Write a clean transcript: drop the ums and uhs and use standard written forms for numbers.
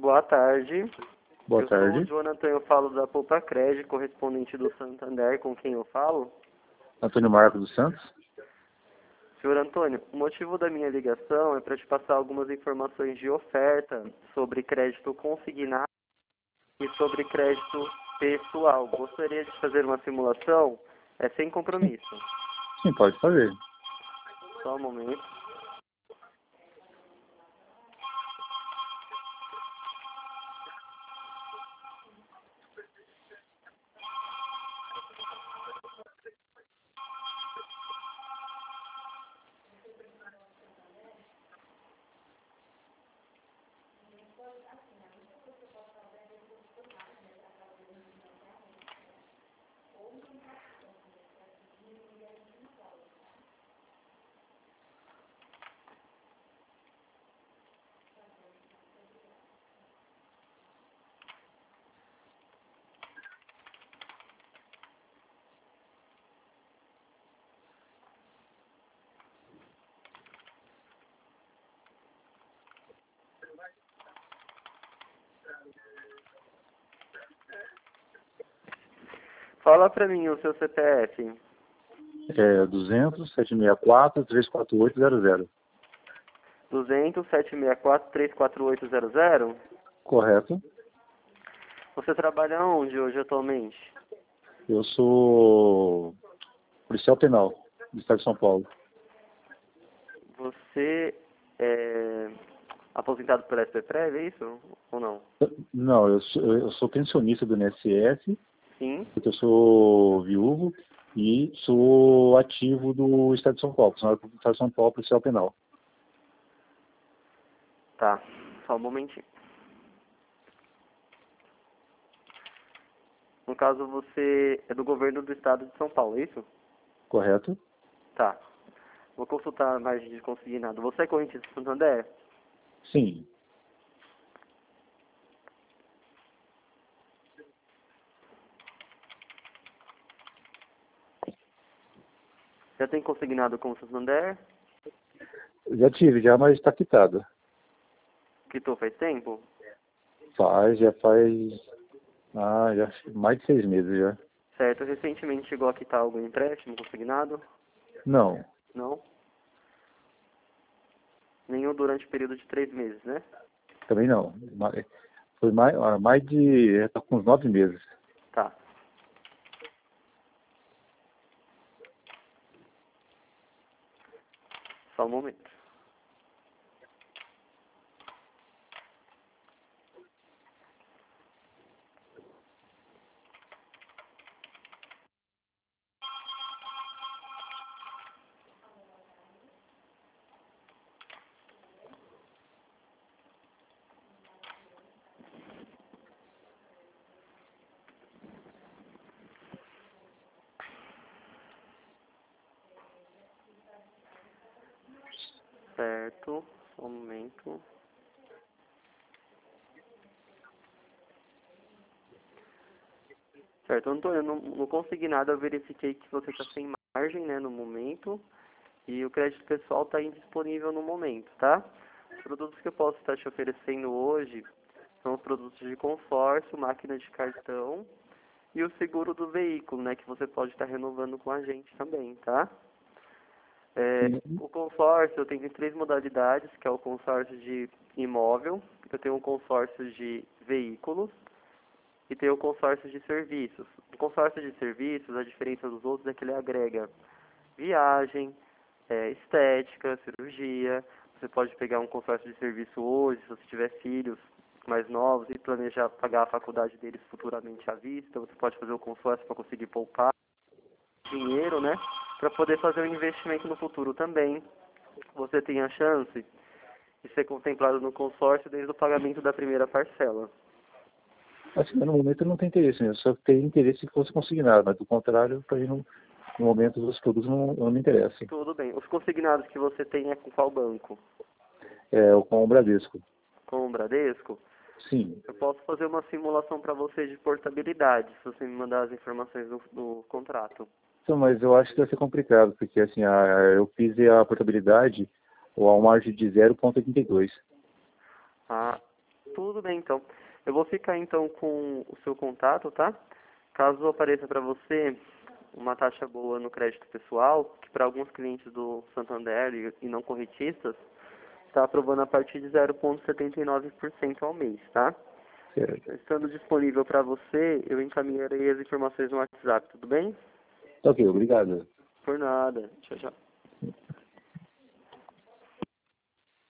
Boa tarde. Boa Eu tarde. sou o João Antônio, eu falo da Poupa Crédito, correspondente do Santander, com quem eu falo. Antônio Marcos dos Santos. Senhor Antônio, o motivo da minha ligação é para te passar algumas informações de oferta sobre crédito consignado e sobre crédito pessoal. Gostaria de fazer uma simulação? É sem compromisso. Sim, pode fazer. Só um momento. Fala para mim o seu CPF. É 200 764 34800. 200-764-34800. Correto? Você trabalha onde hoje atualmente? Eu sou policial penal do estado de São Paulo. Você é aposentado pela SPPREV, é isso? Ou não? Não, eu sou pensionista do INSS, Sim. porque eu sou viúvo e sou ativo do estado de São Paulo. Sou do estado de São Paulo, policial penal. Tá. Só um momentinho. No caso, você é do governo do estado de São Paulo, é isso? Correto? Tá. Vou consultar a margem de consignado. Você é correntista de Santander? Sim. Já tem consignado com o Santander? Já tive, mas está quitado. Quitou faz tempo? Já faz já mais de 6 meses já. Certo. Recentemente chegou a quitar algum empréstimo consignado? Não, Não? Nenhum durante o período de 3 meses, né? também não. Foi mais de. Está com uns 9 meses. Tá. Só um momento. Certo. Só um momento. Certo, Antônio, no consignado eu verifiquei que você está sem margem, né, no momento, e o crédito pessoal está indisponível no momento, tá? Os produtos que eu posso estar te oferecendo hoje são os produtos de consórcio, máquina de cartão e o seguro do veículo, né, que você pode estar renovando com a gente também, tá? O consórcio eu tenho 3 modalidades, que é o consórcio de imóvel, eu tenho um consórcio de veículos, e tem o consórcio de serviços. O consórcio de serviços, a diferença dos outros é que ele agrega viagem, estética, cirurgia. Você pode pegar um consórcio de serviço hoje, se você tiver filhos mais novos e planejar pagar a faculdade deles futuramente à vista. Você pode fazer o consórcio para conseguir poupar dinheiro, né? Para poder fazer um investimento no futuro também. Você tem a chance de ser contemplado no consórcio desde o pagamento da primeira parcela. Assim, no momento eu não tenho interesse, eu só tenho interesse que fosse consignado, mas do contrário, para no momento os produtos não me interessam. Tudo bem. Os consignados que você tem é com qual banco? Com o Bradesco. Com o Bradesco? Sim. Eu posso fazer uma simulação para você de portabilidade, se você me mandar as informações do contrato. Então, mas eu acho que vai ser complicado, porque assim, eu fiz a portabilidade ao margem de 0,82. Ah, Tudo bem, então. Eu vou ficar, então, com o seu contato, tá? Caso apareça para você uma taxa boa no crédito pessoal, que para alguns clientes do Santander e não corretistas, está aprovando a partir de 0,79% ao mês, tá? Certo. Estando disponível para você, eu encaminharei as informações no WhatsApp, tudo bem? Ok, obrigado. Por nada. Tchau, tchau.